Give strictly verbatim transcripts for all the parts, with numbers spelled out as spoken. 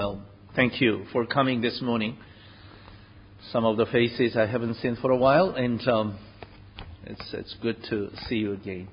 Well, thank you for coming this morning. Some of the faces I haven't seen for a while, and um, it's it's good to see you again.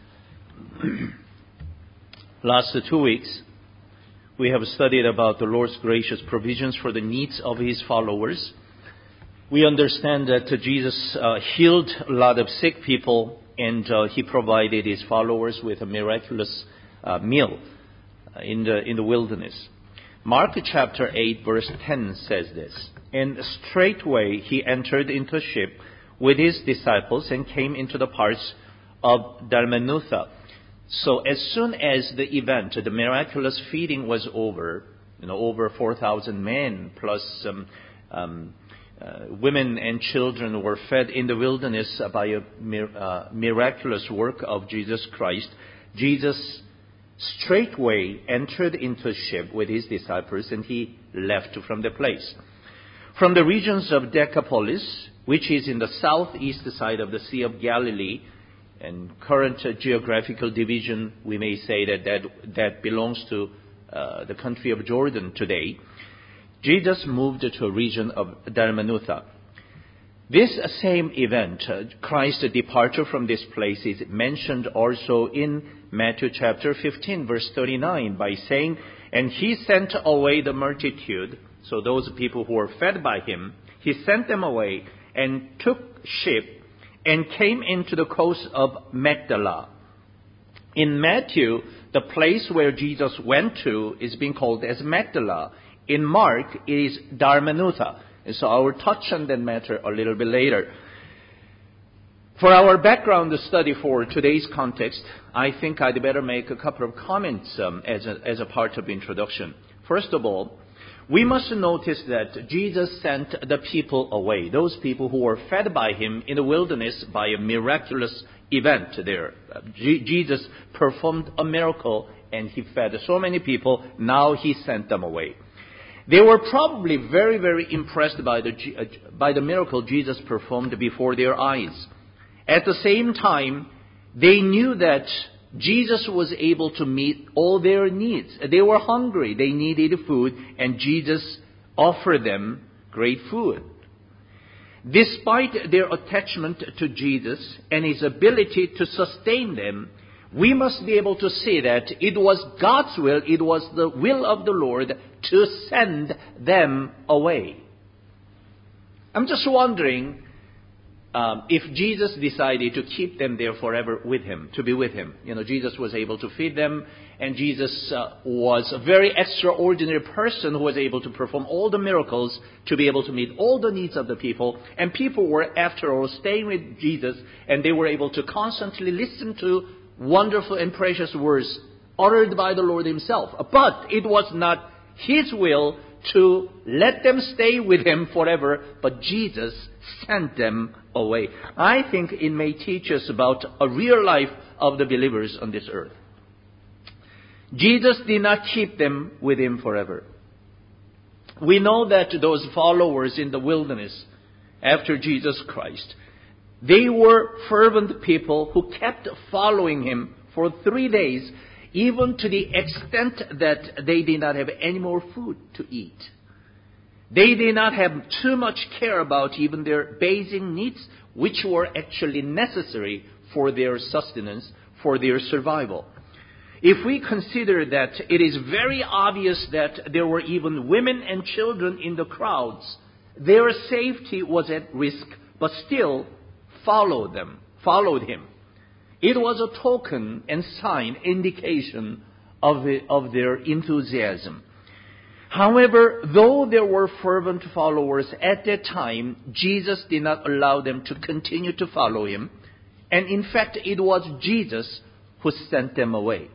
Last two weeks, we have studied about the Lord's gracious provisions for the needs of His followers. We understand that Jesus uh, healed a lot of sick people, and uh, He provided His followers with a miraculous uh, meal in the in the wilderness. Mark chapter eight verse ten says this, "And straightway He entered into a ship with His disciples and came into the parts of Dalmanutha." So as soon as the event, the miraculous feeding was over, you know, over four thousand men plus um, um, uh, women and children were fed in the wilderness by a mir- uh, miraculous work of Jesus Christ, Jesus straightway entered into a ship with His disciples, and He left from the place. From the regions of Decapolis, which is in the southeast side of the Sea of Galilee, and current uh, geographical division, we may say that that, that belongs to uh, the country of Jordan today, Jesus moved to a region of Dalmanutha. This same event, uh, Christ's departure from this place, is mentioned also in Matthew chapter fifteen, verse thirty-nine, by saying, "And He sent away the multitude," so those people who were fed by Him, He sent them away and took ship and came into the coast of Magdala. In Matthew, the place where Jesus went to is being called as Magdala. In Mark, it is Dalmanutha. And so I will touch on that matter a little bit later. For our background study for today's context, I think I'd better make a couple of comments um, as, a, as a part of the introduction. First of all, we must notice that Jesus sent the people away, those people who were fed by Him in the wilderness by a miraculous event there. Uh, G- Jesus performed a miracle and He fed so many people, now He sent them away. They were probably very, very impressed by the, by the miracle Jesus performed before their eyes. At the same time, they knew that Jesus was able to meet all their needs. They were hungry, they needed food, and Jesus offered them great food. Despite their attachment to Jesus and His ability to sustain them, we must be able to see that it was God's will, it was the will of the Lord to send them away. I'm just wondering um, if Jesus decided to keep them there forever with Him, to be with Him. You know, Jesus was able to feed them, and Jesus uh, was a very extraordinary person who was able to perform all the miracles to be able to meet all the needs of the people. And people were, after all, staying with Jesus, and they were able to constantly listen to wonderful and precious words uttered by the Lord Himself. But it was not His will to let them stay with Him forever, but Jesus sent them away. I think it may teach us about a real life of the believers on this earth. Jesus did not keep them with Him forever. We know that those followers in the wilderness after Jesus Christ, they were fervent people who kept following Him for three days, even to the extent that they did not have any more food to eat. They did not have too much care about even their basic needs, which were actually necessary for their sustenance, for their survival. If we consider that it is very obvious that there were even women and children in the crowds, their safety was at risk, but still followed them, followed Him. It was a token and sign, indication of, the, of their enthusiasm. However, though there were fervent followers at that time, Jesus did not allow them to continue to follow Him. And in fact, it was Jesus who sent them away.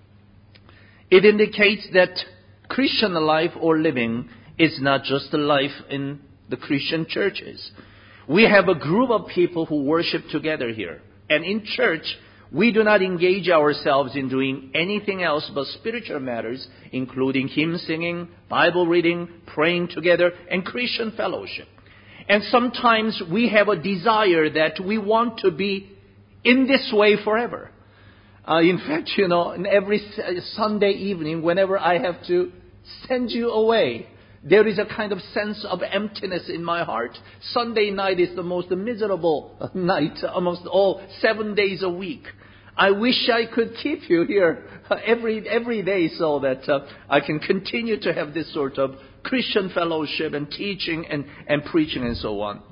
It indicates that Christian life or living is not just a life in the Christian churches. We have a group of people who worship together here. And in church, we do not engage ourselves in doing anything else but spiritual matters, including hymn singing, Bible reading, praying together, and Christian fellowship. And sometimes we have a desire that we want to be in this way forever. Uh, in fact, you know, in every Sunday evening, whenever I have to send you away. There is a kind of sense of emptiness in my heart. Sunday night is the most miserable night amongst all seven days a week. I wish I could keep you here every every day so that uh, I can continue to have this sort of Christian fellowship and teaching and, and preaching and so on.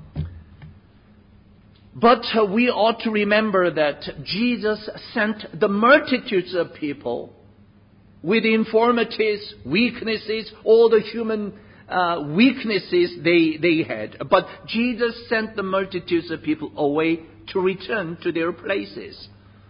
But uh, we ought to remember that Jesus sent the multitudes of people with infirmities, weaknesses, all the human uh, weaknesses they, they had. But Jesus sent the multitudes of people away to return to their places.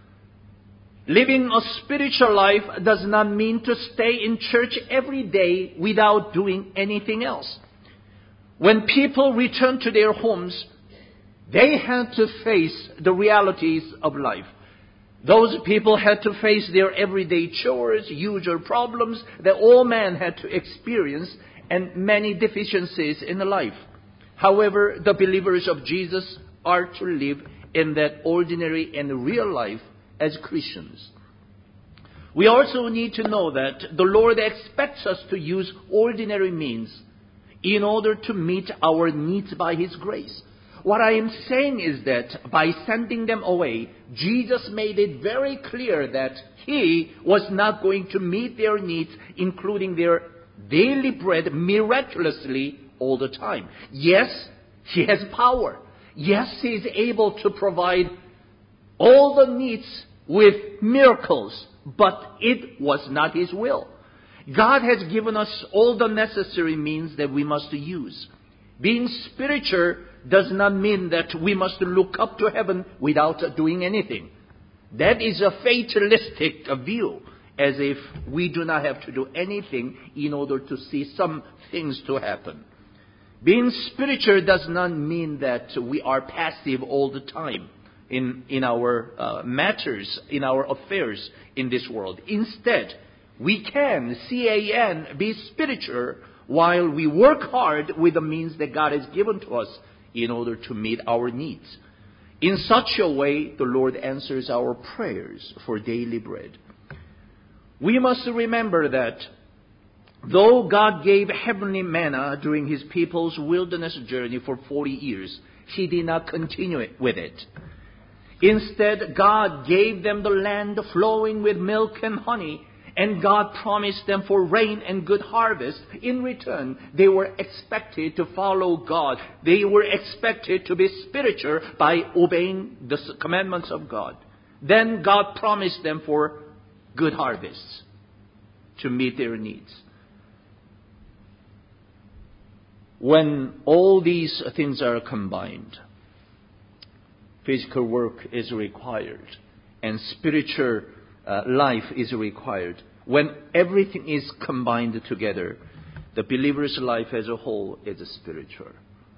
Living a spiritual life does not mean to stay in church every day without doing anything else. When people return to their homes, they had to face the realities of life. Those people had to face their everyday chores, usual problems that all men had to experience, and many deficiencies in life. However, the believers of Jesus are to live in that ordinary and real life as Christians. We also need to know that the Lord expects us to use ordinary means in order to meet our needs by His grace. What I am saying is that by sending them away, Jesus made it very clear that He was not going to meet their needs, including their daily bread, miraculously all the time. Yes, He has power. Yes, He is able to provide all the needs with miracles, but it was not His will. God has given us all the necessary means that we must use. Being spiritual does not mean that we must look up to heaven without doing anything. That is a fatalistic view, as if we do not have to do anything in order to see some things to happen. Being spiritual does not mean that we are passive all the time in, in our uh, matters, in our affairs in this world. Instead, we can, C A N, be spiritual while we work hard with the means that God has given to us in order to meet our needs. In such a way, the Lord answers our prayers for daily bread. We must remember that though God gave heavenly manna during His people's wilderness journey for forty years, He did not continue with it. Instead, God gave them the land flowing with milk and honey, and God promised them for rain and good harvest. In return, they were expected to follow God. They were expected to be spiritual by obeying the commandments of God. Then God promised them for good harvests to meet their needs. When all these things are combined, physical work is required and spiritual uh, life is required. When everything is combined together, the believer's life as a whole is spiritual.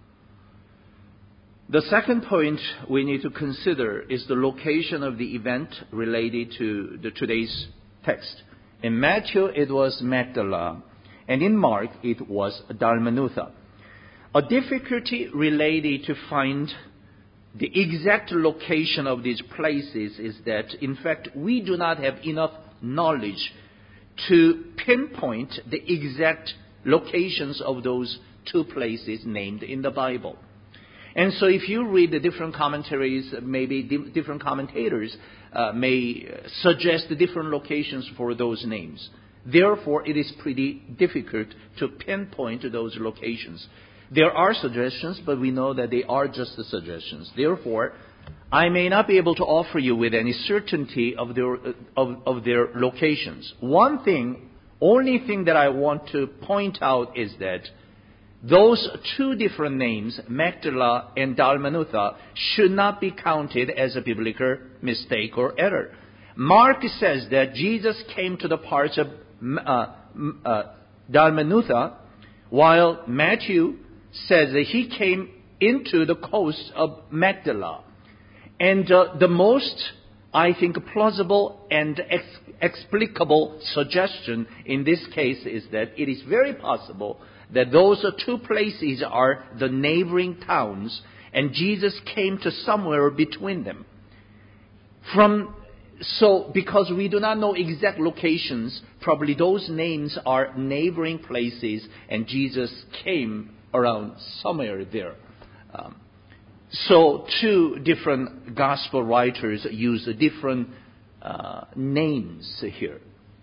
The second point we need to consider is the location of the event related to the today's text. In Matthew, it was Magdala, and in Mark, it was Dalmanutha. A difficulty related to find the exact location of these places is that, in fact, we do not have enough knowledge to pinpoint the exact locations of those two places named in the Bible. And so if you read the different commentaries, maybe di- different commentators uh, may suggest the different locations for those names. Therefore, it is pretty difficult to pinpoint those locations. There are suggestions, but we know that they are just the suggestions. Therefore, I may not be able to offer you with any certainty of their, of, of their locations. One thing, only thing that I want to point out is that those two different names, Magdala and Dalmanutha, should not be counted as a biblical mistake or error. Mark says that Jesus came to the parts of uh, uh, Dalmanutha, while Matthew says that he came into the coast of Magdala. And uh, the most, I think, plausible and ex- explicable suggestion in this case is that it is very possible that those two places are the neighboring towns, and Jesus came to somewhere between them. From so because we do not know exact locations, probably those names are neighboring places, and Jesus came around somewhere there. Um, so two different gospel writers use different uh, names here.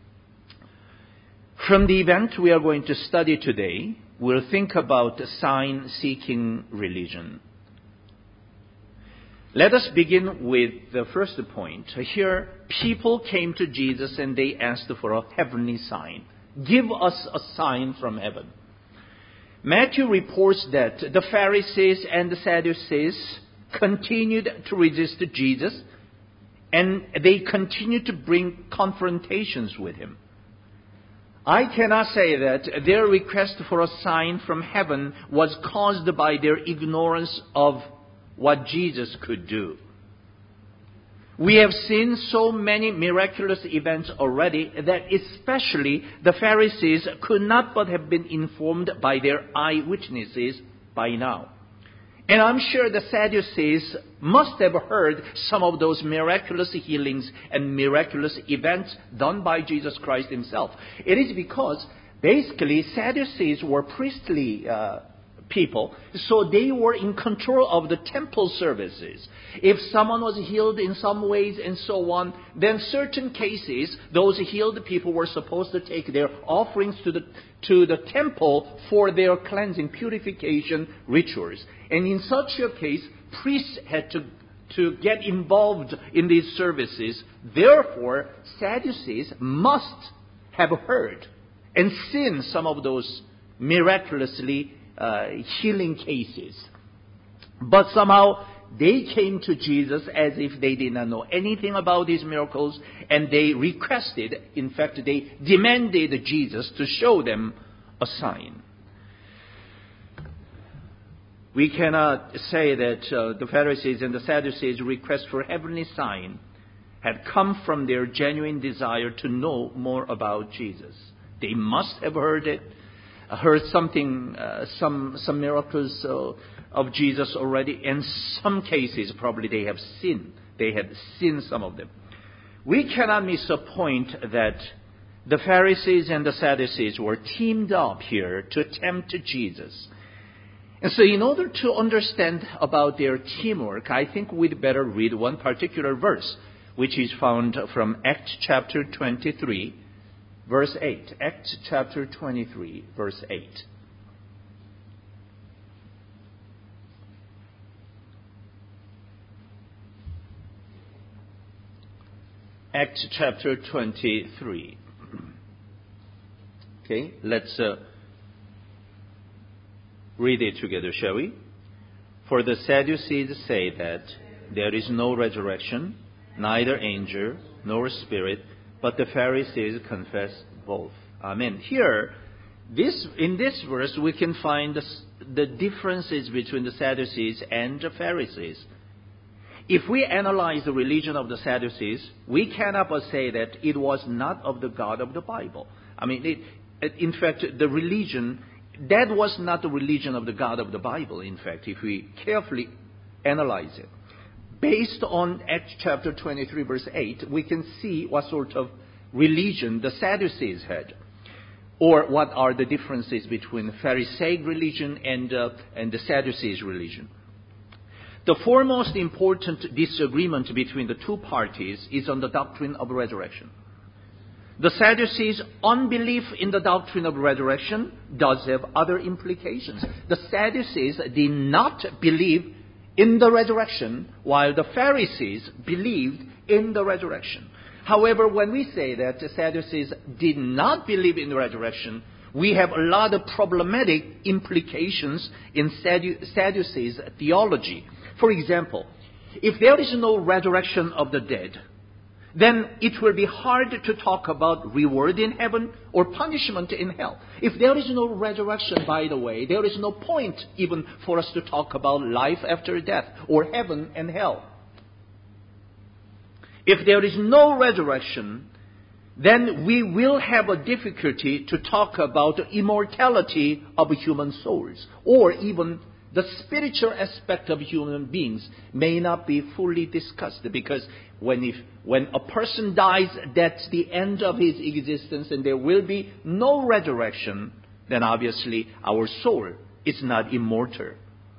From the event we are going to study today, we'll think about sign-seeking religion. Let us begin with the first point. Here, people came to Jesus and they asked for a heavenly sign. Give us a sign from heaven. Matthew reports that the Pharisees and the Sadducees continued to resist Jesus, and they continued to bring confrontations with him. I cannot say that their request for a sign from heaven was caused by their ignorance of what Jesus could do. We have seen so many miraculous events already that especially the Pharisees could not but have been informed by their eyewitnesses by now. And I'm sure the Sadducees must have heard some of those miraculous healings and miraculous events done by Jesus Christ himself. It is because basically Sadducees were priestly uh, people, so they were in control of the temple services. If someone was healed in some ways and so on, then certain cases, those healed people were supposed to take their offerings to the to the temple for their cleansing, purification rituals. And in such a case, priests had to to get involved in these services. Therefore, Sadducees must have heard and seen some of those miraculously Uh, healing cases. But somehow they came to Jesus as if they did not know anything about these miracles, and they requested, in fact they demanded Jesus to show them a sign. We cannot say that uh, the Pharisees and the Sadducees' request for heavenly sign had come from their genuine desire to know more about Jesus. They must have heard it, heard something, uh, some some miracles uh, of Jesus already. In some cases, probably they have seen. They had seen some of them. We cannot miss a point that the Pharisees and the Sadducees were teamed up here to tempt Jesus. And so in order to understand about their teamwork, I think we'd better read one particular verse, which is found from Acts chapter twenty-three, verse eight. Acts chapter twenty-three, verse eight. Acts chapter twenty-three. Okay, let's uh, read it together, shall we? For the Sadducees say that there is no resurrection, neither angel nor spirit, but the Pharisees confess both. Amen. Here, this in this verse, we can find the, the differences between the Sadducees and the Pharisees. If we analyze the religion of the Sadducees, we cannot but say that it was not of the God of the Bible. I mean, it, in fact, the religion, that was not the religion of the God of the Bible, in fact, if we carefully analyze it. Based on Acts chapter twenty-three, verse eight, we can see what sort of religion the Sadducees had, or what are the differences between the Pharisaic religion and, uh, and the Sadducees' religion. The foremost important disagreement between the two parties is on the doctrine of resurrection. The Sadducees' unbelief in the doctrine of resurrection does have other implications. The Sadducees did not believe in the resurrection, while the Pharisees believed in the resurrection. However, when we say that the Sadducees did not believe in the resurrection, we have a lot of problematic implications in Saddu- Sadducees' theology. For example, if there is no resurrection of the dead, then it will be hard to talk about reward in heaven or punishment in hell. If there is no resurrection, by the way, there is no point even for us to talk about life after death or heaven and hell. If there is no resurrection, then we will have a difficulty to talk about the immortality of human souls, or even The spiritual aspect of human beings may not be fully discussed, because when if, when a person dies, that's the end of his existence and there will be no resurrection, then obviously our soul is not immortal.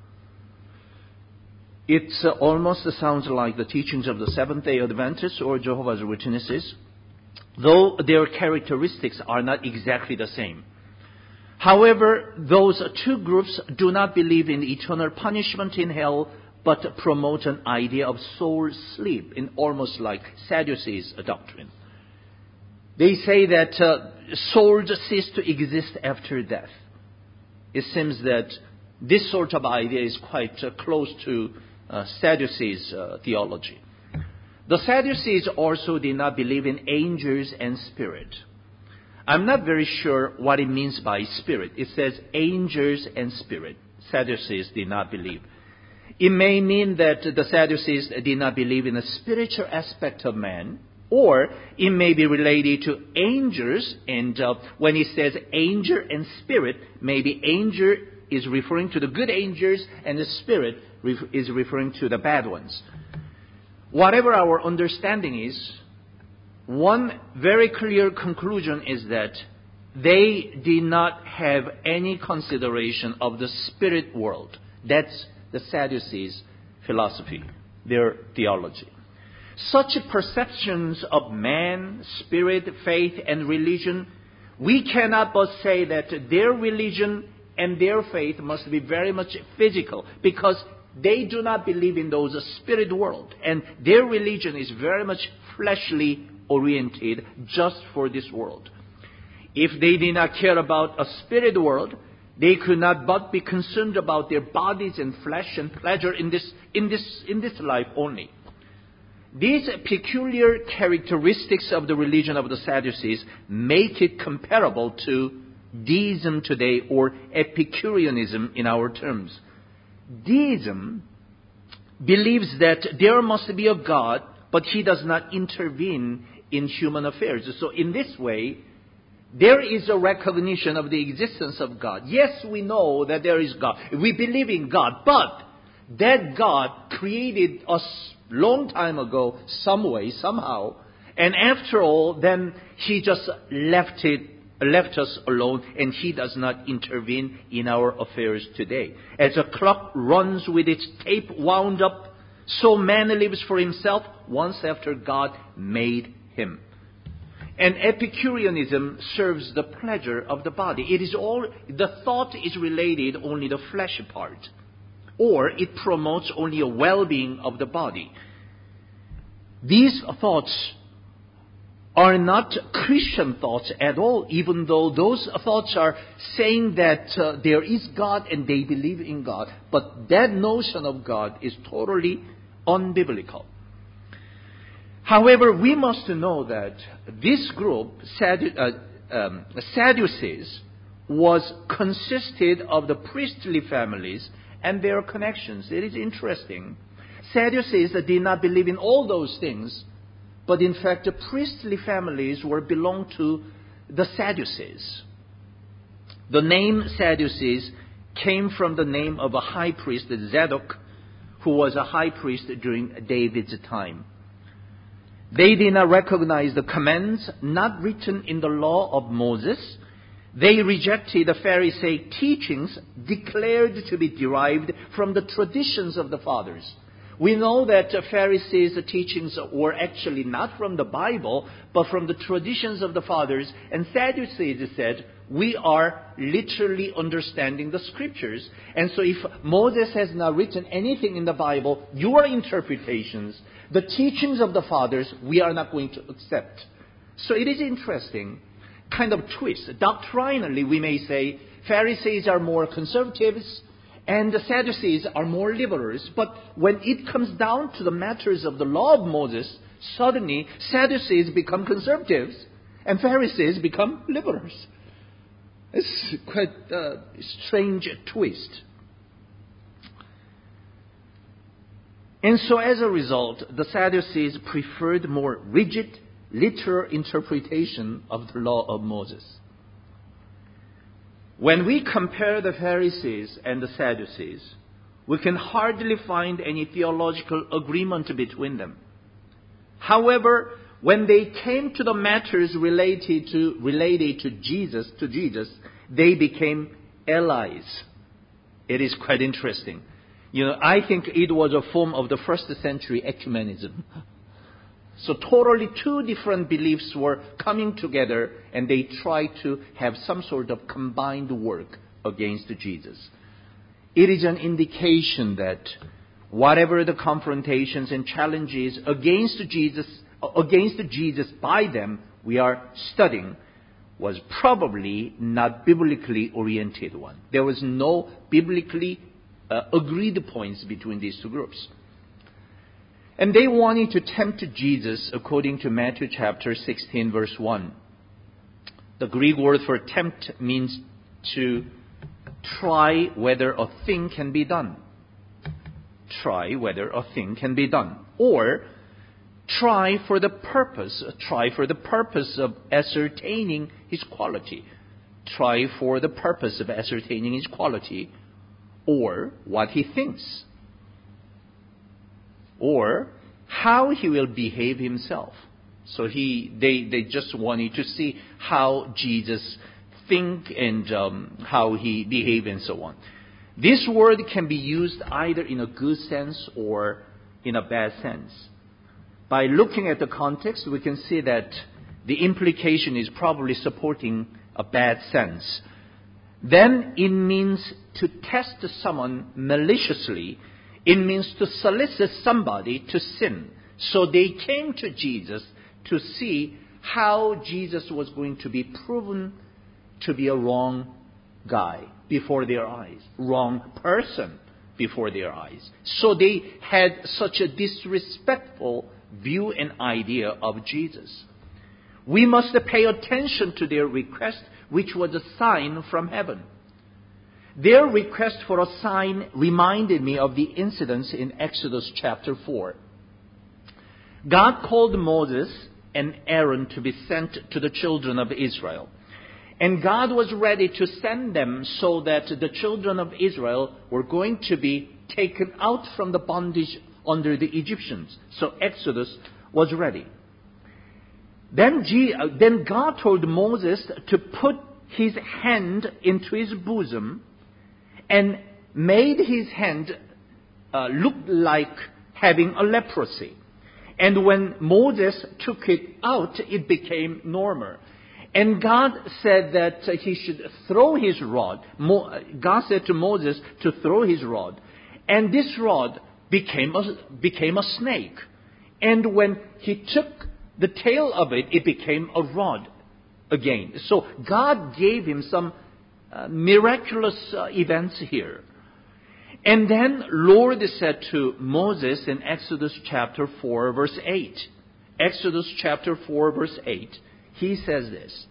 It uh, almost sounds like the teachings of the Seventh-day Adventists or Jehovah's Witnesses, though their characteristics are not exactly the same. However, those two groups do not believe in eternal punishment in hell, but promote an idea of soul sleep, in almost like Sadducees' doctrine. They say that uh, souls cease to exist after death. It seems that this sort of idea is quite uh, close to uh, Sadducees' uh, theology. The Sadducees also did not believe in angels and spirit. I'm not very sure what it means by spirit. It says angels and spirit. Sadducees did not believe. It may mean that the Sadducees did not believe in the spiritual aspect of man, or it may be related to angels, and uh, when it says angel and spirit, maybe angel is referring to the good angels and the spirit is referring to the bad ones. Whatever our understanding is, one very clear conclusion is that they did not have any consideration of the spirit world. That's the Sadducees' philosophy, their theology. Such perceptions of man, spirit, faith, and religion, we cannot but say that their religion and their faith must be very much physical, because they do not believe in those spirit world, and their religion is very much fleshly oriented, just for this world. If they did not care about a spirit world, they could not but be concerned about their bodies and flesh and pleasure in this in this in this life only. These peculiar characteristics of the religion of the Sadducees make it comparable to deism today, or Epicureanism in our terms. Deism believes that there must be a God, but he does not intervene in human affairs. So in this way, there is a recognition of the existence of God. Yes, we know that there is God. We believe in God, but that God created us long time ago, some way, somehow, and after all, then he just left it, left us alone, and he does not intervene in our affairs today. As a clock runs with its tape wound up, so man lives for himself once after God made him. And Epicureanism serves the pleasure of the body. It is all, the thought is related only the flesh part, or it promotes only a well-being of the body. These thoughts are not Christian thoughts at all, even though those thoughts are saying that uh, there is God and they believe in God. But that notion of God is totally unbiblical. However, we must know that this group, Saddu- uh, um, Sadducees, was consisted of the priestly families and their connections. It is interesting. Sadducees did not believe in all those things, but in fact the priestly families were belonged to the Sadducees. The name Sadducees came from the name of a high priest, Zadok, who was a high priest during David's time. They did not recognize the commands not written in the law of Moses. They rejected the Pharisee teachings declared to be derived from the traditions of the fathers. We know that the Pharisees' teachings were actually not from the Bible, but from the traditions of the fathers. And Sadducees said, we are literally understanding the scriptures. And so if Moses has not written anything in the Bible, your interpretations, the teachings of the fathers, we are not going to accept. So it is interesting, kind of twist. Doctrinally, we may say Pharisees are more conservatives and the Sadducees are more liberals. But when it comes down to the matters of the law of Moses, suddenly Sadducees become conservatives and Pharisees become liberals. It's quite a strange twist. And so as a result, the Sadducees preferred more rigid, literal interpretation of the law of Moses. When we compare the Pharisees and the Sadducees, we can hardly find any theological agreement between them. However, when they came to the matters related to related to Jesus, to Jesus, they became allies. It is quite interesting. You know, I think it was a form of the first century ecumenism. So totally two different beliefs were coming together, and they tried to have some sort of combined work against Jesus. It is an indication that whatever the confrontations and challenges against Jesus, against Jesus by them we are studying, was probably not biblically oriented one. There was no biblically uh, agreed points between these two groups. And they wanted to tempt Jesus according to Matthew chapter sixteen verse one. The Greek word for tempt means to try whether a thing can be done. Try whether a thing can be done. Or try for the purpose, try for the purpose of ascertaining his quality. Try for the purpose of ascertaining his quality, or what he thinks, or how he will behave himself. So he, they, they just wanted to see how Jesus think and um, how he behave and so on. This word can be used either in a good sense or in a bad sense. By looking at the context, we can see that the implication is probably supporting a bad sense. Then it means to test someone maliciously. It means to solicit somebody to sin. So they came to Jesus to see how Jesus was going to be proven to be a wrong guy before their eyes, wrong person before their eyes. So they had such a disrespectful view and idea of Jesus. We must pay attention to their request, which was a sign from heaven. Their request for a sign reminded me of the incidents in Exodus chapter four. God called Moses and Aaron to be sent to the children of Israel. And God was ready to send them so that the children of Israel were going to be taken out from the bondage under the Egyptians. So Exodus was ready. Then, G, uh, then God told Moses to put his hand into his bosom and made his hand uh, look like having a leprosy. And when Moses took it out, it became normal. And God said that he should throw his rod. God said to Moses to throw his rod. And this rod became a, became a snake. And when he took the tail of it, it became a rod again. So God gave him some uh, miraculous uh, events here. And then Lord said to Moses in Exodus chapter four verse eight. Exodus chapter four verse eight. He says this.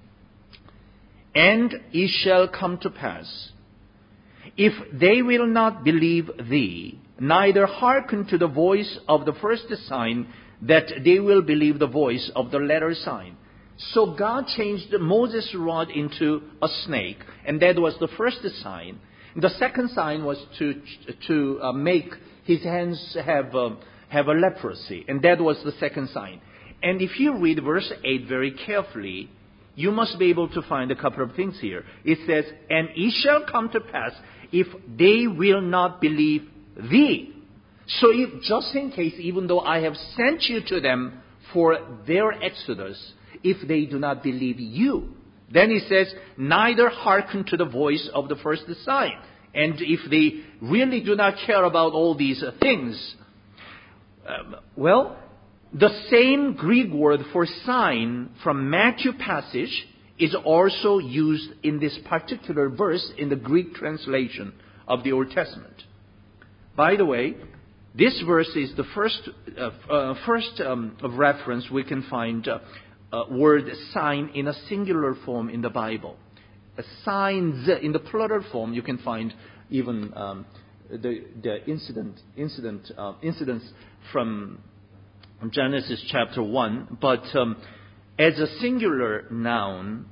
And it shall come to pass, if they will not believe thee, neither hearken to the voice of the first sign, that they will believe the voice of the latter sign. So God changed Moses' rod into a snake, and that was the first sign. The second sign was to to uh, make his hands have uh, have a leprosy, and that was the second sign. And if you read verse eight very carefully, you must be able to find a couple of things here. It says, and it shall come to pass, if they will not believe thee. So if, just in case, even though I have sent you to them for their exodus, if they do not believe you, then he says, neither hearken to the voice of the first sign. And if they really do not care about all these uh, things, um, well, the same Greek word for sign from Matthew passage is also used in this particular verse in the Greek translation of the Old Testament. By the way, this verse is the first uh, uh, first um, of reference we can find uh, uh, word sign in a singular form in the Bible. A signs in the plural form you can find even um, the the incident incident uh, incidents from Genesis chapter one, but um, as a singular noun,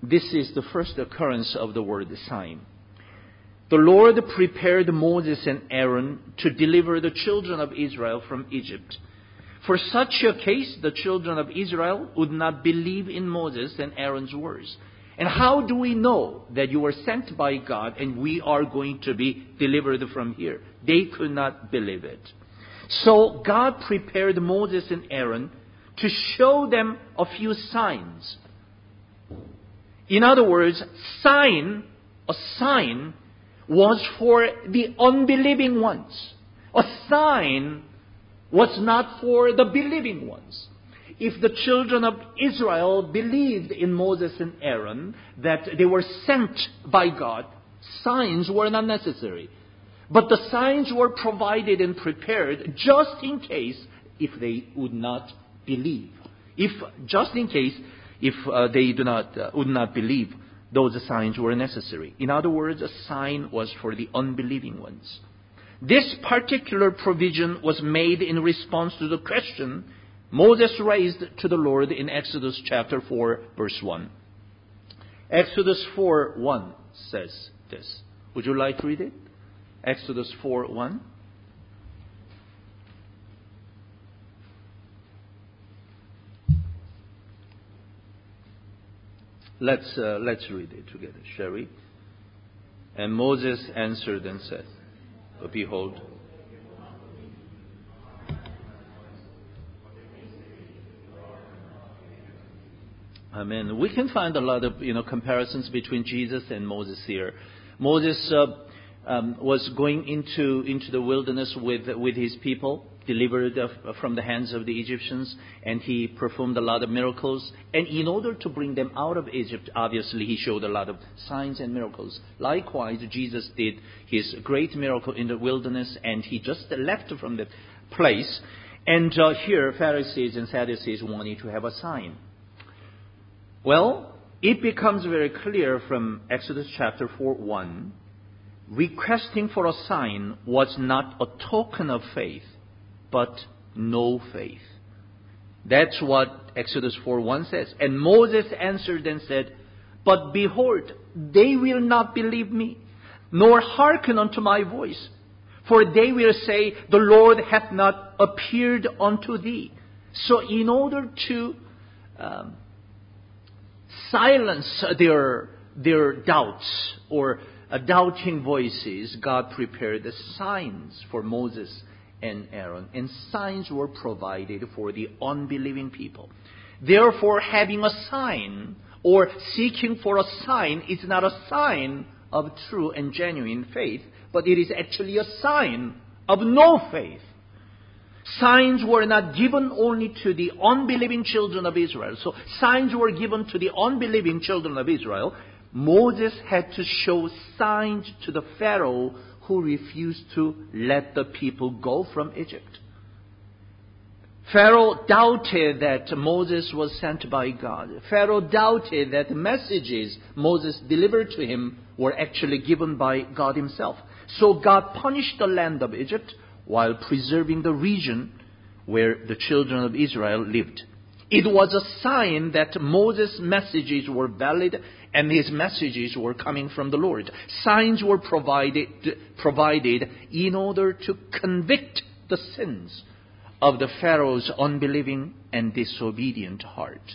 this is the first occurrence of the word sign. The Lord prepared Moses and Aaron to deliver the children of Israel from Egypt. For such a case, the children of Israel would not believe in Moses and Aaron's words. And how do we know that you were sent by God and we are going to be delivered from here? They could not believe it. So God prepared Moses and Aaron to show them a few signs. In other words, sign, a sign was for the unbelieving ones. A sign was not for the believing ones. If the children of Israel believed in Moses and Aaron, that they were sent by God, signs were not necessary. But the signs were provided and prepared just in case if they would not believe. If, just in case, if uh, they do not, uh, would not believe, those signs were necessary. In other words, a sign was for the unbelieving ones. This particular provision was made in response to the question Moses raised to the Lord in Exodus chapter four, verse one. Exodus four, one says this. Would you like to read it? Exodus four, one. Let's, uh, let's read it together, shall we? And Moses answered and said, Behold, Amen. We can find a lot of, you know, comparisons between Jesus and Moses here. Moses uh, um, was going into into the wilderness with with his people, delivered uh, from the hands of the Egyptians, and he performed a lot of miracles. And in order to bring them out of Egypt, obviously he showed a lot of signs and miracles. Likewise, Jesus did his great miracle in the wilderness, and he just left from the place. And uh, here, Pharisees and Sadducees wanted to have a sign. Well, it becomes very clear from Exodus chapter four, one, requesting for a sign was not a token of faith, but no faith. That's what Exodus four, one says. And Moses answered and said, But behold, they will not believe me, nor hearken unto my voice. For they will say, The Lord hath not appeared unto thee. So in order to um, silence their their doubts or uh, doubting voices, God prepared the signs for Moses and Aaron, and signs were provided for the unbelieving people. Therefore, having a sign or seeking for a sign is not a sign of true and genuine faith, but it is actually a sign of no faith. Signs were not given only to the unbelieving children of Israel. So signs were given to the unbelieving children of Israel. Moses had to show signs to the Pharaoh who refused to let the people go from Egypt. Pharaoh doubted that Moses was sent by God. Pharaoh doubted that the messages Moses delivered to him were actually given by God himself. So God punished the land of Egypt while preserving the region where the children of Israel lived. It was a sign that Moses' messages were valid and his messages were coming from the Lord. Signs were provided, provided in order to convict the sins of the Pharaoh's unbelieving and disobedient heart.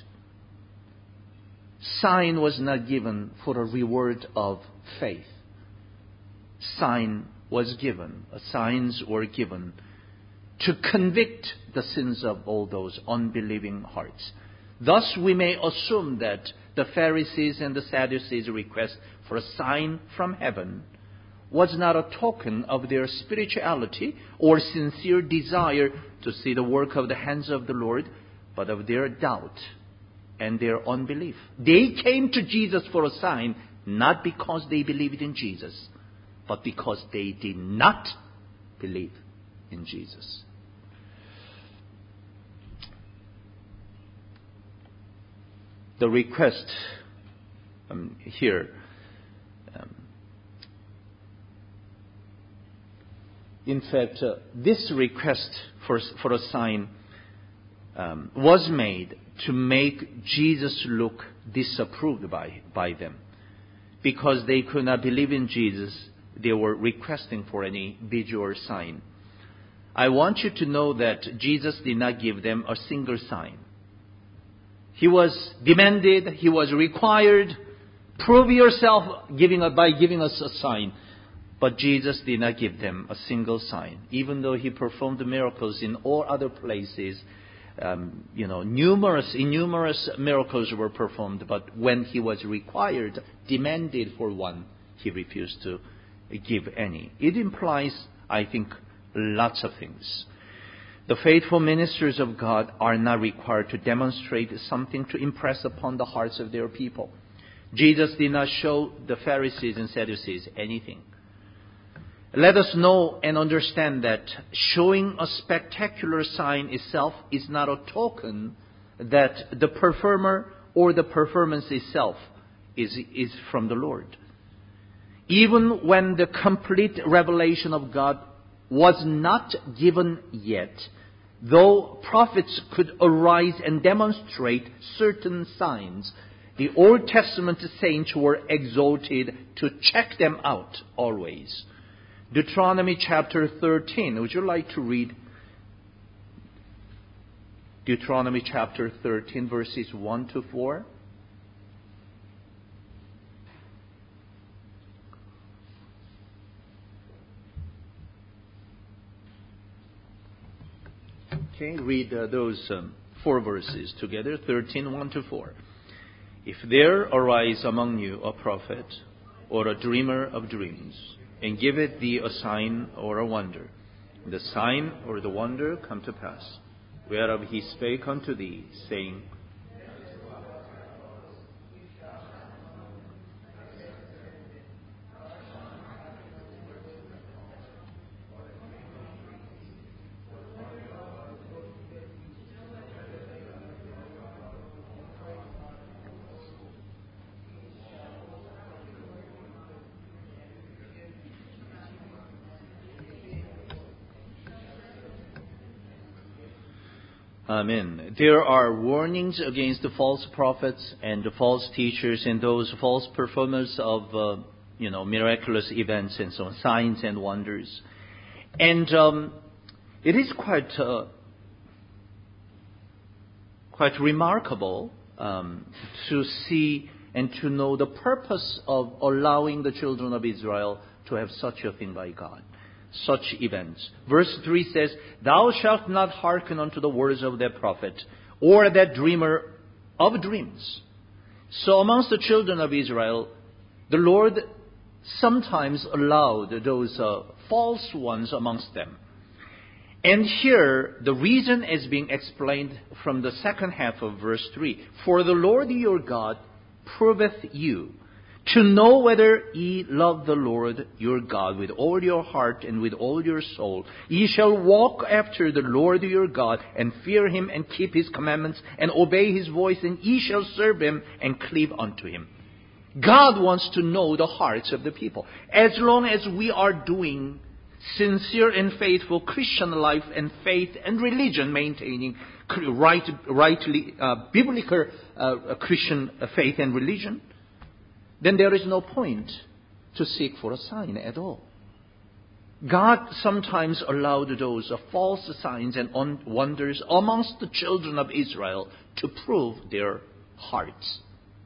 Sign was not given for a reward of faith. Sign was given, signs were given to convict the sins of all those unbelieving hearts. Thus we may assume that the Pharisees and the Sadducees' request for a sign from heaven was not a token of their spirituality or sincere desire to see the work of the hands of the Lord, but of their doubt and their unbelief. They came to Jesus for a sign, not because they believed in Jesus, but because they did not believe in Jesus. The request um, here, um, in fact, uh, this request for, for a sign um, was made to make Jesus look disapproved by, by them. Because they could not believe in Jesus, they were requesting for any visual sign. I want you to know that Jesus did not give them a single sign. He was demanded, he was required, prove yourself giving a, by giving us a sign. But Jesus did not give them a single sign. Even though he performed miracles in all other places, um, you know, numerous, innumerous miracles were performed. But when he was required, demanded for one, he refused to give any. It implies, I think, lots of things. The faithful ministers of God are not required to demonstrate something to impress upon the hearts of their people. Jesus did not show the Pharisees and Sadducees anything. Let us know and understand that showing a spectacular sign itself is not a token that the performer or the performance itself is, is from the Lord. Even when the complete revelation of God was not given yet, though prophets could arise and demonstrate certain signs, the Old Testament saints were exhorted to check them out always. Deuteronomy chapter thirteen. Would you like to read Deuteronomy chapter thirteen, verses one to four? Okay, read uh, those um, four verses together, thirteen, one to four. If there arise among you a prophet or a dreamer of dreams, and giveth thee a sign or a wonder, the sign or the wonder come to pass, whereof he spake unto thee, saying, Amen. There are warnings against the false prophets and the false teachers and those false performers of, uh, you know, miraculous events and so on, signs and wonders. And um, it is quite, uh, quite remarkable um, to see and to know the purpose of allowing the children of Israel to have such a thing by God. Such events. Verse three says, Thou shalt not hearken unto the words of that prophet, or that dreamer of dreams. So amongst the children of Israel, the Lord sometimes allowed those uh, false ones amongst them. And here, the reason is being explained from the second half of verse three. For the Lord your God proveth you, to know whether ye love the Lord your God with all your heart and with all your soul. Ye shall walk after the Lord your God, and fear him, and keep his commandments, and obey his voice, and ye shall serve him, and cleave unto him. God wants to know the hearts of the people. As long as we are doing sincere and faithful Christian life and faith and religion, maintaining right, rightly uh, biblical uh, Christian faith and religion, then there is no point to seek for a sign at all. God sometimes allowed those false signs and wonders amongst the children of Israel to prove their hearts.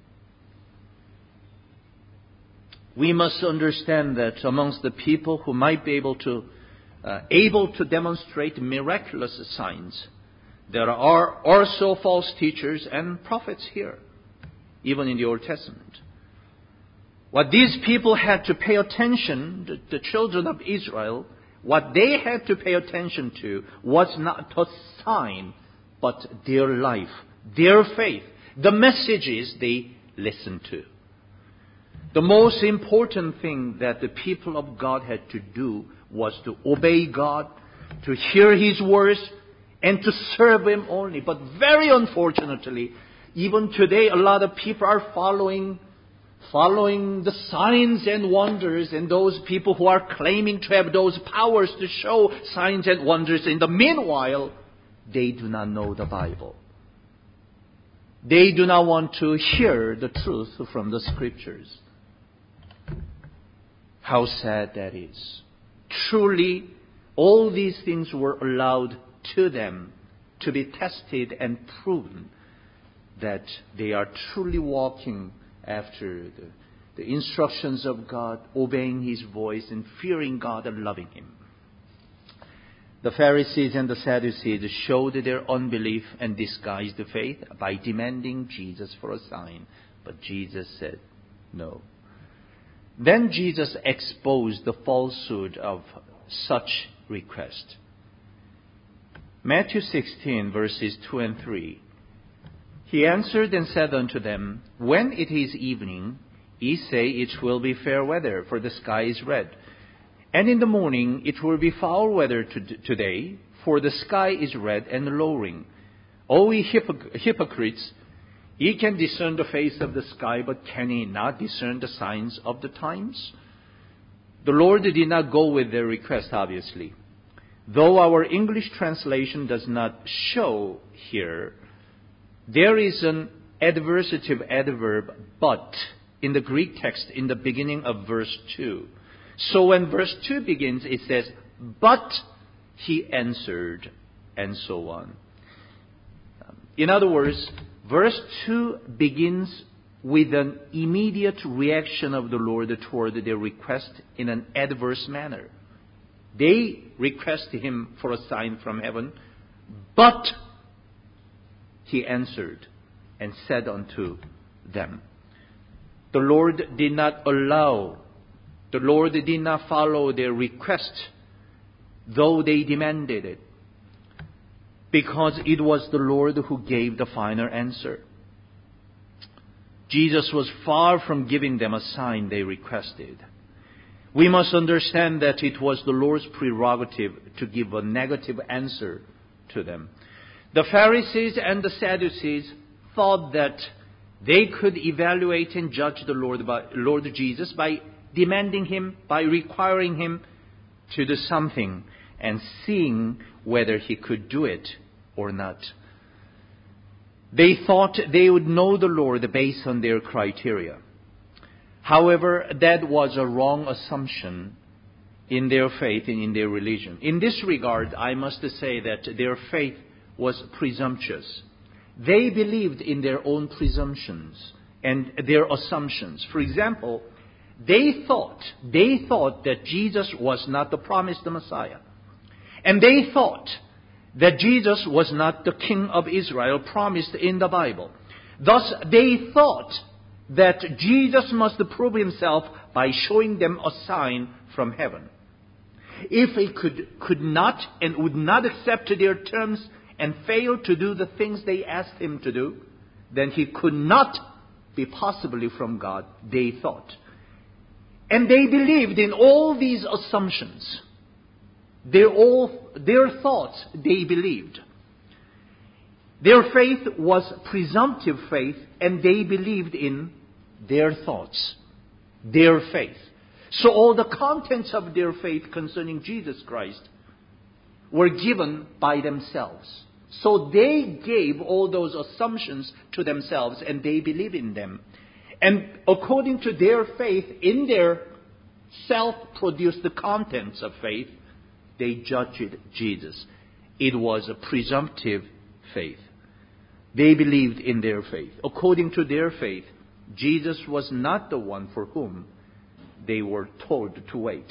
We must understand that amongst the people who might be able to uh, able to demonstrate miraculous signs, there are also false teachers and prophets here, even in the Old Testament. What these people had to pay attention, the, the children of Israel, what they had to pay attention to was not a sign, but their life, their faith, the messages they listened to. The most important thing that the people of God had to do was to obey God, to hear his words, and to serve him only. But very unfortunately, even today, a lot of people are following Following the signs and wonders, and those people who are claiming to have those powers to show signs and wonders. In the meanwhile, they do not know the Bible. They do not want to hear the truth from the Scriptures. How sad that is. Truly, all these things were allowed to them to be tested and proven that they are truly walking after the, the instructions of God, obeying His voice and fearing God and loving Him. The Pharisees and the Sadducees showed their unbelief and disguised the faith by demanding Jesus for a sign. But Jesus said no. Then Jesus exposed the falsehood of such request. Matthew sixteen, verses two and three. He answered and said unto them, When it is evening, ye say it will be fair weather, for the sky is red. And in the morning it will be foul weather to- today, for the sky is red and lowering. O ye hypoc- hypocrites, ye can discern the face of the sky, but can ye not discern the signs of the times? The Lord did not go with their request, obviously. Though our English translation does not show here, there is an adversative adverb, but, in the Greek text in the beginning of verse two. So when verse two begins, it says, but he answered, and so on. In other words, verse two begins with an immediate reaction of the Lord toward their request in an adverse manner. They request Him for a sign from heaven, but He answered and said unto them. The Lord did not allow, the Lord did not follow their request, though they demanded it, because it was the Lord who gave the final answer. Jesus was far from giving them a sign they requested. We must understand that it was the Lord's prerogative to give a negative answer to them. The Pharisees and the Sadducees thought that they could evaluate and judge the Lord, by, Lord Jesus by demanding Him, by requiring Him to do something and seeing whether He could do it or not. They thought they would know the Lord based on their criteria. However, that was a wrong assumption in their faith and in their religion. In this regard, I must say that their faith was presumptuous. They believed in their own presumptions and their assumptions. For example, they thought, they thought that Jesus was not the promised Messiah. And they thought that Jesus was not the King of Israel promised in the Bible. Thus, they thought that Jesus must prove Himself by showing them a sign from heaven. If He could, could not and would not accept their terms and fail to do the things they asked Him to do, then He could not be possibly from God, they thought. And they believed in all these assumptions. Their, all, their thoughts, they believed. Their faith was presumptive faith, and they believed in their thoughts, their faith. So all the contents of their faith concerning Jesus Christ were given by themselves. So they gave all those assumptions to themselves, and they believe in them. And according to their faith, in their self-produced contents of faith, they judged Jesus. It was a presumptive faith. They believed in their faith. According to their faith, Jesus was not the one for whom they were told to wait.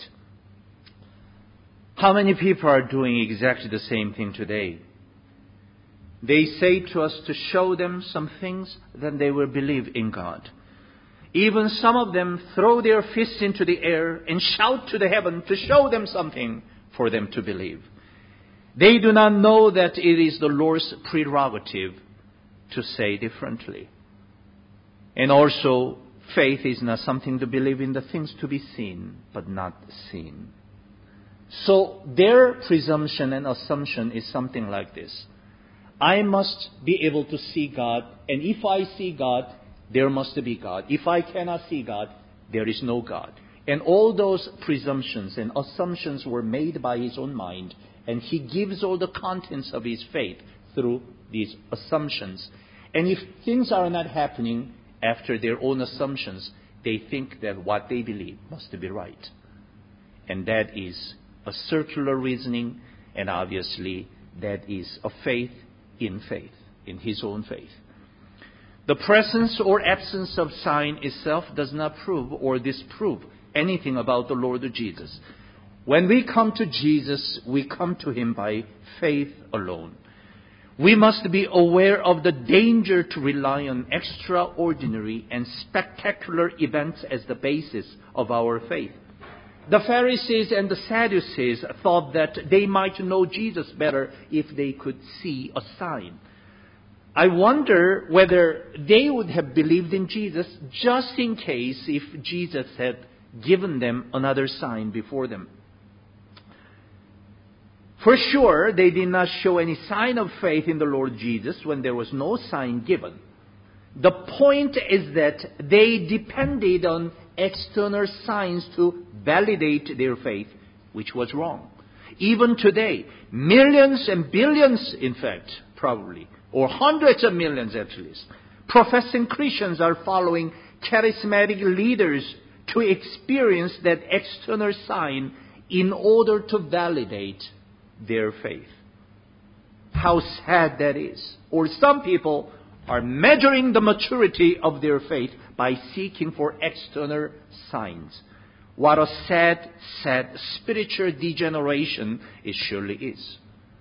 How many people are doing exactly the same thing today? They say to us to show them some things, then they will believe in God. Even some of them throw their fists into the air and shout to the heaven to show them something for them to believe. They do not know that it is the Lord's prerogative to say differently. And also, faith is not something to believe in the things to be seen, but not seen. So their presumption and assumption is something like this. I must be able to see God, and if I see God, there must be God. If I cannot see God, there is no God. And all those presumptions and assumptions were made by his own mind, and he gives all the contents of his faith through these assumptions. And if things are not happening after their own assumptions, they think that what they believe must be right. And that is a circular reasoning, and obviously that is a faith in faith, in his own faith. The presence or absence of sign itself does not prove or disprove anything about the Lord Jesus. When we come to Jesus, we come to him by faith alone. We must be aware of the danger to rely on extraordinary and spectacular events as the basis of our faith. The Pharisees and the Sadducees thought that they might know Jesus better if they could see a sign. I wonder whether they would have believed in Jesus just in case if Jesus had given them another sign before them. For sure, they did not show any sign of faith in the Lord Jesus when there was no sign given. The point is that they depended on external signs to validate their faith, which was wrong. Even today, millions and billions, in fact, probably, or hundreds of millions at least, professing Christians are following charismatic leaders to experience that external sign in order to validate their faith. How sad that is. Or some people are measuring the maturity of their faith by seeking for external signs. What a sad, sad spiritual degeneration it surely is.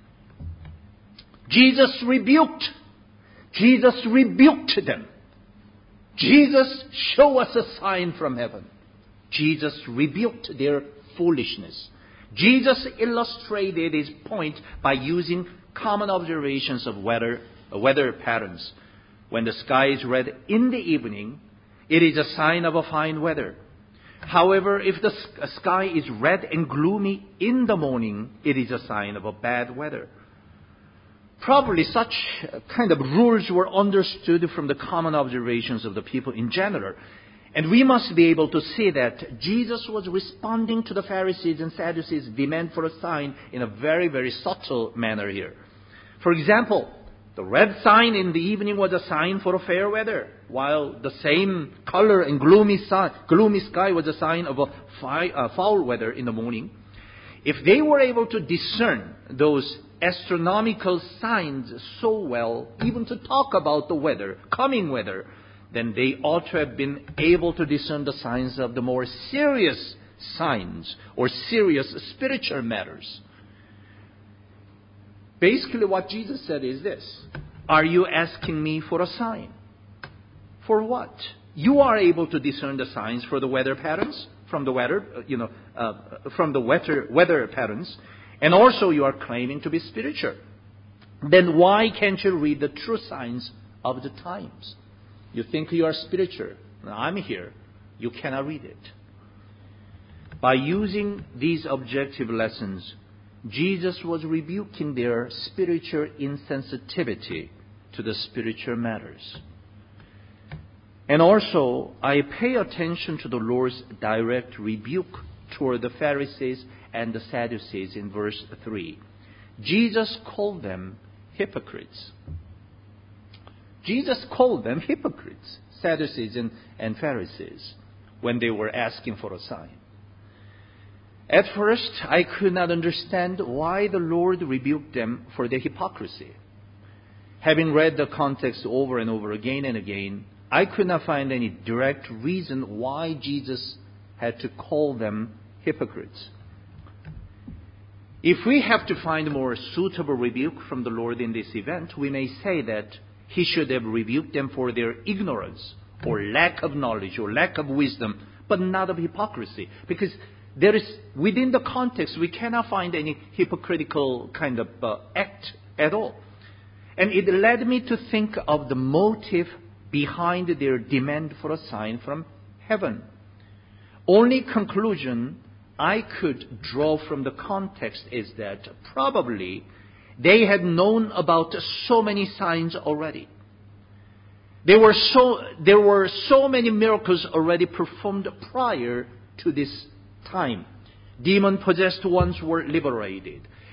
Jesus rebuked. Jesus rebuked them. Jesus, show us a sign from heaven. Jesus rebuked their foolishness. Jesus illustrated his point by using common observations of weather, uh, weather patterns. When the sky is red in the evening, it is a sign of a fine weather. However, if the sky is red and gloomy in the morning, it is a sign of a bad weather. Probably such kind of rules were understood from the common observations of the people in general. And we must be able to see that Jesus was responding to the Pharisees and Sadducees' demand for a sign in a very, very subtle manner here. For example, the red sign in the evening was a sign for a fair weather, while the same color and gloomy, sun, gloomy sky was a sign of a fi- uh, foul weather in the morning. If they were able to discern those astronomical signs so well, even to talk about the weather, coming weather, then they ought to have been able to discern the signs of the more serious signs or serious spiritual matters. Basically what Jesus said is this: are you asking me for a sign? For what? You are able to discern the signs for the weather patterns, from the weather, you know, uh, from the weather, weather patterns, and also you are claiming to be spiritual. Then why can't you read the true signs of the times? You think you are spiritual. I'm here. You cannot read it. By using these objective lessons, Jesus was rebuking their spiritual insensitivity to the spiritual matters. And also, I pay attention to the Lord's direct rebuke toward the Pharisees and the Sadducees in verse three. Jesus called them hypocrites. Jesus called them hypocrites, Sadducees and, and Pharisees, when they were asking for a sign. At first, I could not understand why the Lord rebuked them for their hypocrisy. Having read the context over and over again and again, I could not find any direct reason why Jesus had to call them hypocrites. If we have to find a more suitable rebuke from the Lord in this event, we may say that He should have rebuked them for their ignorance or lack of knowledge or lack of wisdom, but not of hypocrisy. Because there is, within the context, we cannot find any hypocritical kind of uh, act at all. And it led me to think of the motive behind their demand for a sign from heaven. Only conclusion I could draw from the context is that probably they had known about so many signs already. There were so, there were so many miracles already performed prior to this time. Demon-possessed ones were liberated.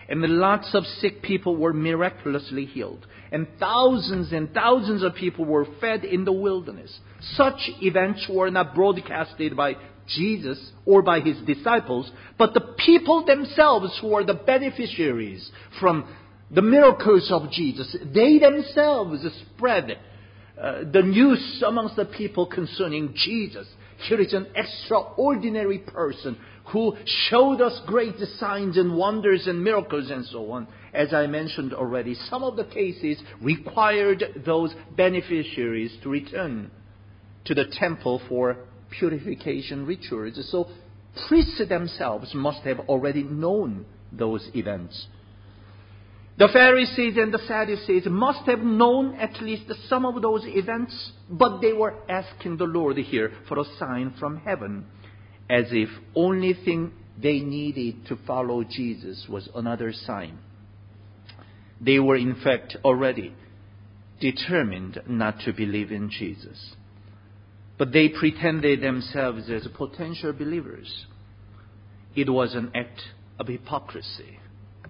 And lots of sick people were miraculously healed. And thousands and thousands of people were fed in the wilderness. Such events were not broadcasted by Jesus or by his disciples, but the people themselves who were the beneficiaries from the miracles of Jesus. They themselves spread uh, the news amongst the people concerning Jesus. Here is an extraordinary person who showed us great signs and wonders and miracles and so on. As I mentioned already, some of the cases required those beneficiaries to return to the temple for purification rituals. So priests themselves must have already known those events. The Pharisees and the Sadducees must have known at least some of those events, but they were asking the Lord here for a sign from heaven, as if only thing they needed to follow Jesus was another sign. They were in fact already determined not to believe in Jesus. But they pretended themselves as potential believers. It was an act of hypocrisy.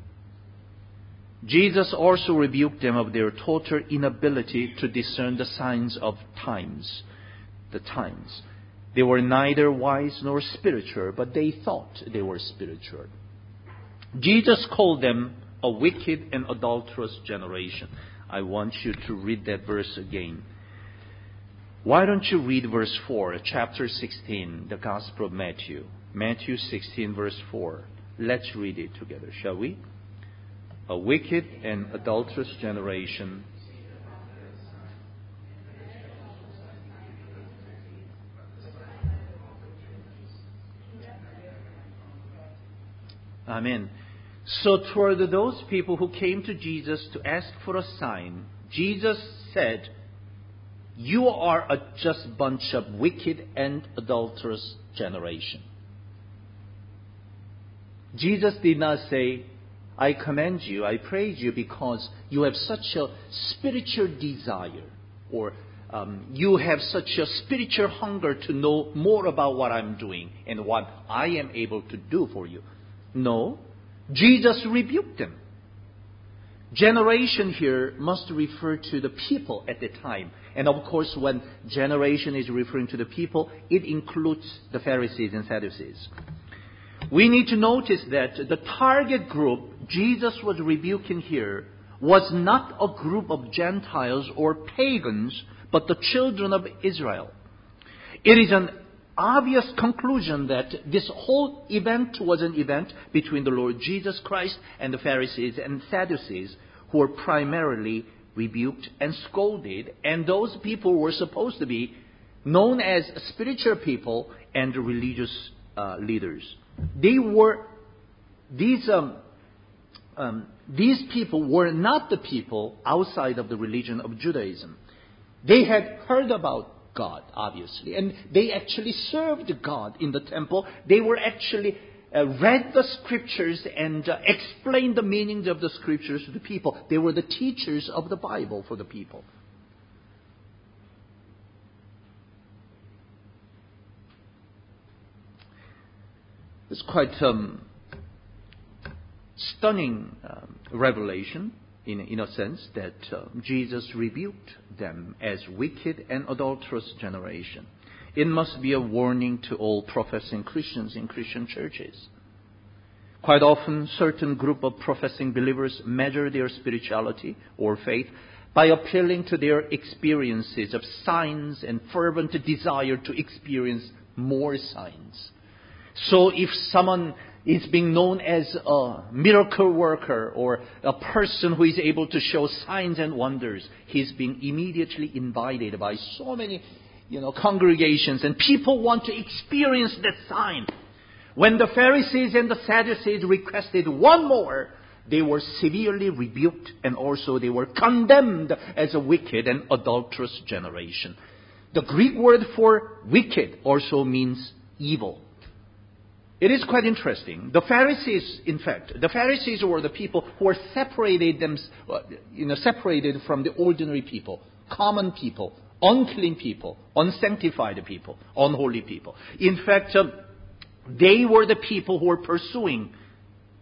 Jesus also rebuked them of their total inability to discern the signs of times, the times. They were neither wise nor spiritual, but they thought they were spiritual. Jesus called them a wicked and adulterous generation. I want you to read that verse again. Why don't you read verse four, chapter sixteen, the Gospel of Matthew. Matthew sixteen, verse four. Let's read it together, shall we? A wicked and adulterous generation. Amen. So toward those people who came to Jesus to ask for a sign, Jesus said, "You are a just bunch of wicked and adulterous generation." Jesus did not say, "I commend you, I praise you because you have such a spiritual desire," or um, "you have such a spiritual hunger to know more about what I'm doing and what I am able to do for you." No, Jesus rebuked them. Generation here must refer to the people at the time. And of course, when generation is referring to the people, it includes the Pharisees and Sadducees. We need to notice that the target group Jesus was rebuking here was not a group of Gentiles or pagans, but the children of Israel. It is an obvious conclusion that this whole event was an event between the Lord Jesus Christ and the Pharisees and Sadducees, who were primarily rebuked and scolded, and those people were supposed to be known as spiritual people and religious uh, leaders. They were these um, um, these people were not the people outside of the religion of Judaism. They had heard about God, obviously, and they actually served God in the temple. They were actually uh, read the scriptures and uh, explained the meanings of the scriptures to the people. They were the teachers of the Bible for the people. It's quite um, stunning um, revelation, in, in a sense, that uh, Jesus rebuked them as wicked and adulterous generation. It must be a warning to all professing Christians in Christian churches. Quite often, certain group of professing believers measure their spirituality or faith by appealing to their experiences of signs and fervent desire to experience more signs. So if someone is being known as a miracle worker or a person who is able to show signs and wonders, he's being immediately invited by so many, you know, congregations, and people want to experience that sign. When the Pharisees and the Sadducees requested one more, they were severely rebuked, and also they were condemned as a wicked and adulterous generation. The Greek word for wicked also means evil. It is quite interesting. The Pharisees, in fact, the Pharisees were the people who were separated them, you know, separated from the ordinary people, common people, unclean people, unsanctified people, unholy people. In fact, um, they were the people who were pursuing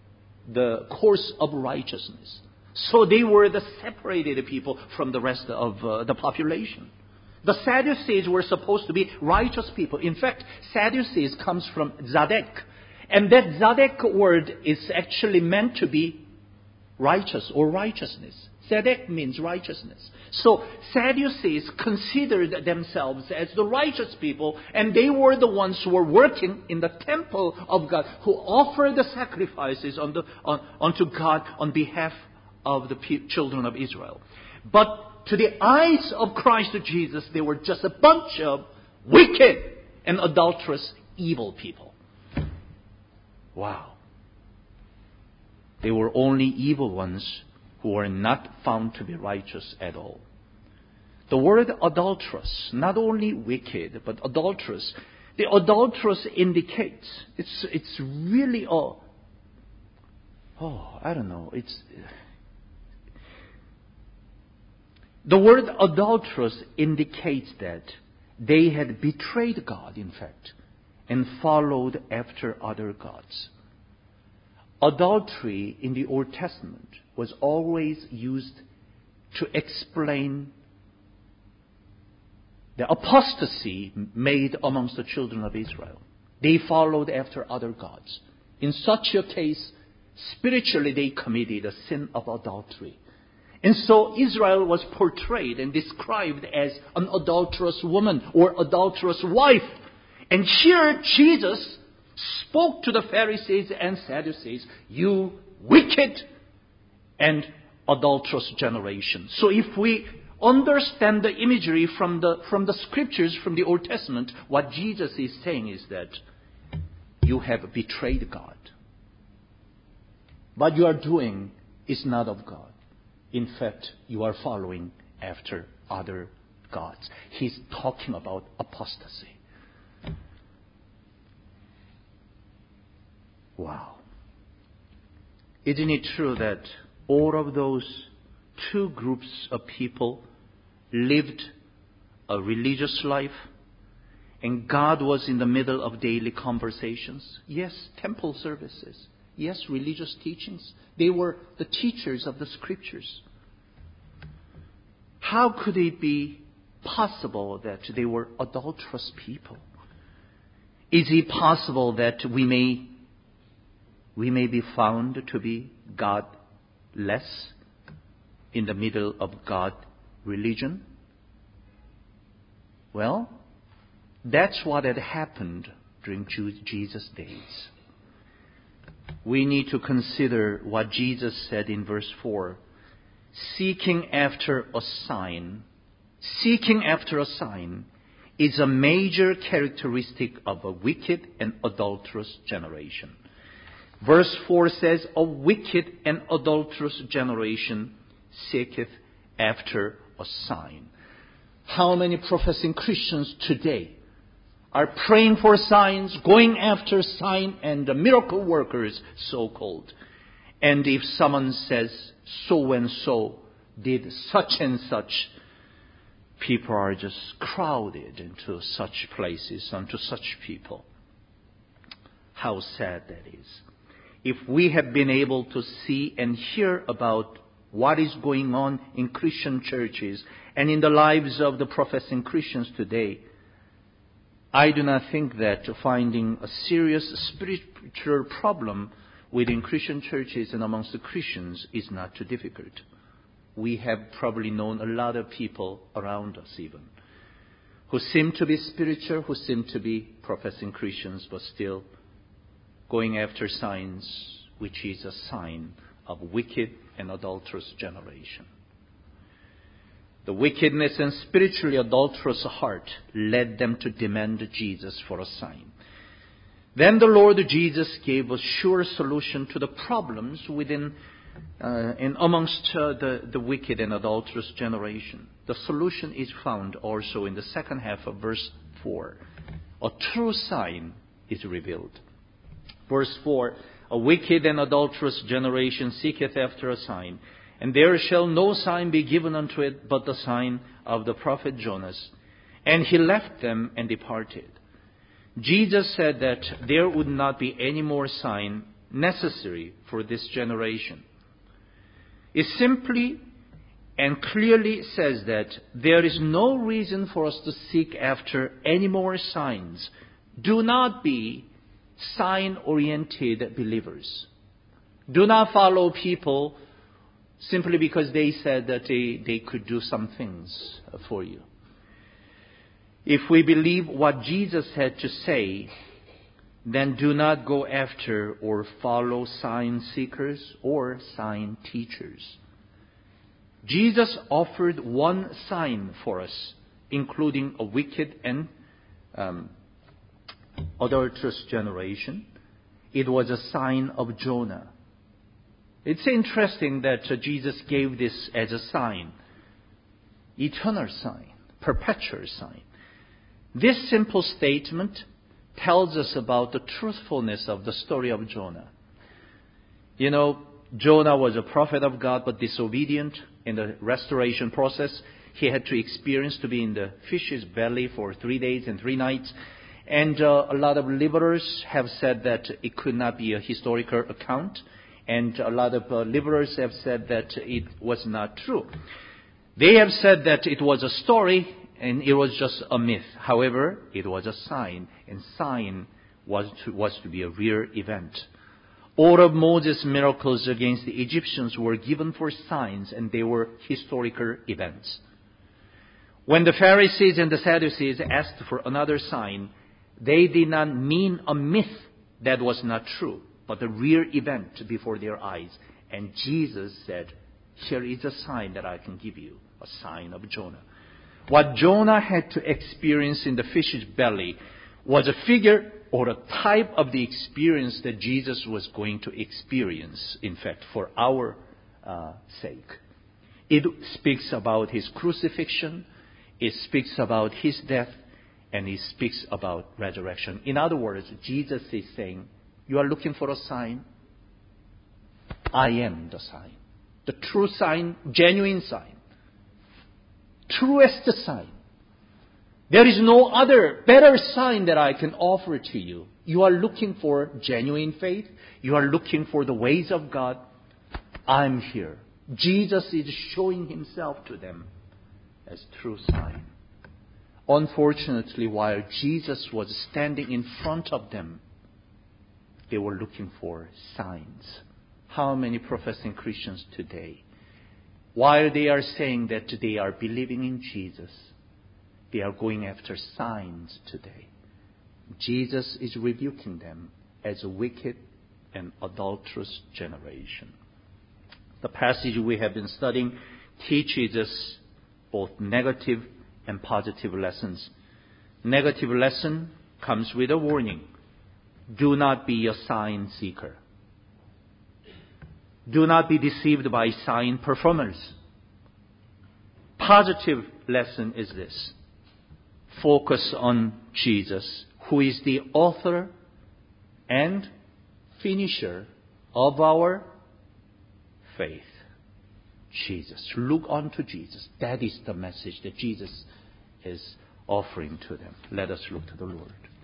the course of righteousness. So they were the separated people from the rest of uh, the population. The Sadducees were supposed to be righteous people. In fact, Sadducees comes from Zadok. And that Zadok word is actually meant to be righteous or righteousness. Zadok means righteousness. So Sadducees considered themselves as the righteous people, and they were the ones who were working in the temple of God, who offered the sacrifices on the, on, unto God on behalf of the pe- children of Israel. But to the eyes of Christ Jesus, they were just a bunch of wicked and adulterous, evil people. Wow. They were only evil ones who were not found to be righteous at all. The word adulterous, not only wicked, but adulterous. The adulterous indicates, it's it's really a, oh, I don't know, it's, the word adulterous indicates that they had betrayed God, in fact, and followed after other gods. Adultery in the Old Testament was always used to explain the apostasy made amongst the children of Israel. They followed after other gods. In such a case, spiritually they committed a sin of adultery. And so Israel was portrayed and described as an adulterous woman or adulterous wife. And here Jesus spoke to the Pharisees and Sadducees, you wicked and adulterous generation. So if we understand the imagery from the from the scriptures, from the Old Testament, what Jesus is saying is that you have betrayed God. What you are doing is not of God. In fact, you are following after other gods. He's talking about apostasy. Wow. Isn't it true that all of those two groups of people lived a religious life and God was in the middle of daily conversations? Yes, temple services. Yes, religious teachings. They were the teachers of the scriptures. How could it be possible that they were adulterous people? Is it possible that we may we may be found to be godless in the middle of God religion? Well, that's what had happened during Jesus' days. We need to consider what Jesus said in verse four. Seeking after a sign, seeking after a sign is a major characteristic of a wicked and adulterous generation. Verse four says, a wicked and adulterous generation seeketh after a sign. How many professing Christians today are praying for signs, going after sign and the miracle workers, so-called? And if someone says, so and so did such and such, people are just crowded into such places, unto such people. How sad that is. If we have been able to see and hear about what is going on in Christian churches and in the lives of the professing Christians today, I do not think that finding a serious spiritual problem within Christian churches and amongst the Christians is not too difficult. We have probably known a lot of people around us even, who seem to be spiritual, who seem to be professing Christians, but still going after signs, which is a sign of wicked and adulterous generation. The wickedness and spiritually adulterous heart led them to demand Jesus for a sign. Then the Lord Jesus gave a sure solution to the problems within uh, and amongst uh, the, the wicked and adulterous generation. The solution is found also in the second half of verse four. A true sign is revealed. Verse four, a wicked and adulterous generation seeketh after a sign, and there shall no sign be given unto it but the sign of the prophet Jonas. And he left them and departed. Jesus said that there would not be any more sign, necessary for this generation. It simply and clearly says that there is no reason for us to seek after any more signs. Do not be sign-oriented believers. Do not follow people simply because they said that they, they could do some things for you. If we believe what Jesus had to say, then do not go after or follow sign seekers or sign teachers. Jesus offered one sign for us, including a wicked and um, adulterous generation. It was a sign of Jonah. It's interesting that uh, Jesus gave this as a sign, eternal sign, perpetual sign. This simple statement tells us about the truthfulness of the story of Jonah. You know, Jonah was a prophet of God, but disobedient. In the restoration process, he had to experience to be in the fish's belly for three days and three nights. And uh, a lot of liberals have said that it could not be a historical account. And a lot of uh, liberals have said that it was not true. They have said that it was a story and it was just a myth. However, it was a sign, and sign was to, was to be a real event. All of Moses' miracles against the Egyptians were given for signs, and they were historical events. When the Pharisees and the Sadducees asked for another sign, they did not mean a myth that was not true, but a real event before their eyes. And Jesus said, here is a sign that I can give you, a sign of Jonah. What Jonah had to experience in the fish's belly was a figure or a type of the experience that Jesus was going to experience, in fact, for our uh, sake. It speaks about his crucifixion, it speaks about his death, and it speaks about resurrection. In other words, Jesus is saying, you are looking for a sign? I am the sign. The true sign, genuine sign. Truest sign. There is no other better sign that I can offer to you. You are looking for genuine faith. You are looking for the ways of God. I'm here. Jesus is showing himself to them as true sign. Unfortunately, while Jesus was standing in front of them, they were looking for signs. How many professing Christians today, while they are saying that they are believing in Jesus, they are going after signs today. Jesus is rebuking them as a wicked and adulterous generation. The passage we have been studying teaches us both negative and positive lessons. Negative lesson comes with a warning. Do not be a sign seeker. Do not be deceived by sign performers. Positive lesson is this. Focus on Jesus, who is the author and finisher of our faith. Jesus. Look unto Jesus. That is the message that Jesus is offering to them. Let us look to the Lord.